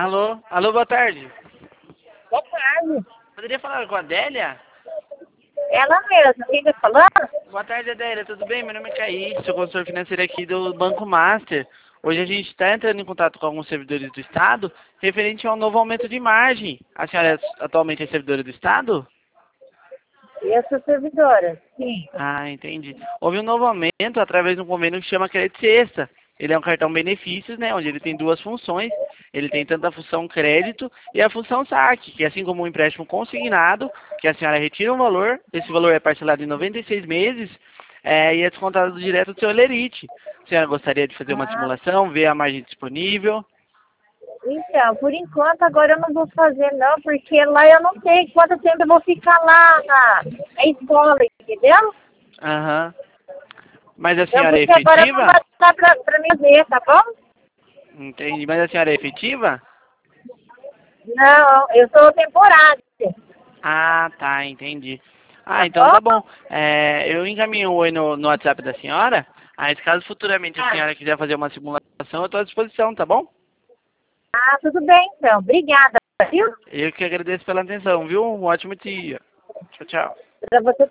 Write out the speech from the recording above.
Alô? Alô, boa tarde. Boa tarde. Poderia falar com a Adélia? Ela mesma, quem tá falando? Boa tarde, Adélia. Tudo bem? Meu nome é Kaique, sou consultor financeiro aqui do Banco Master. Hoje a gente está entrando em contato com alguns servidores do Estado referente ao novo aumento de margem. A senhora atualmente é servidora do Estado? Eu sou servidora, sim. Ah, entendi. Houve um novo aumento através de um convênio que chama Crédito Sexta. Ele é um cartão benefícios, né, onde ele tem duas funções. Ele tem tanto a função crédito e a função saque, que assim como um empréstimo consignado, que a senhora retira um valor, esse valor é parcelado em 96 meses e é descontado direto do seu Olerite. A senhora gostaria de fazer uma Ah, simulação, ver a margem disponível? então, por enquanto agora eu não vou fazer não, porque lá eu não sei quanto tempo eu vou ficar lá na escola, entendeu? Aham. Mas a Então, senhora é porque agora não vai efetiva? dar pra mim ver, tá bom? Entendi. Mas a senhora é efetiva? Não, eu sou temporária, Ah, tá, entendi. Ah, tá então tá bom? bom. Eu encaminho um oi no WhatsApp da senhora. Aí, caso futuramente a senhora quiser fazer uma simulação, eu estou à disposição, tá bom? Ah, tudo bem então. Obrigada, viu? Eu que agradeço pela atenção, viu? Um ótimo dia. Tchau, tchau. Pra você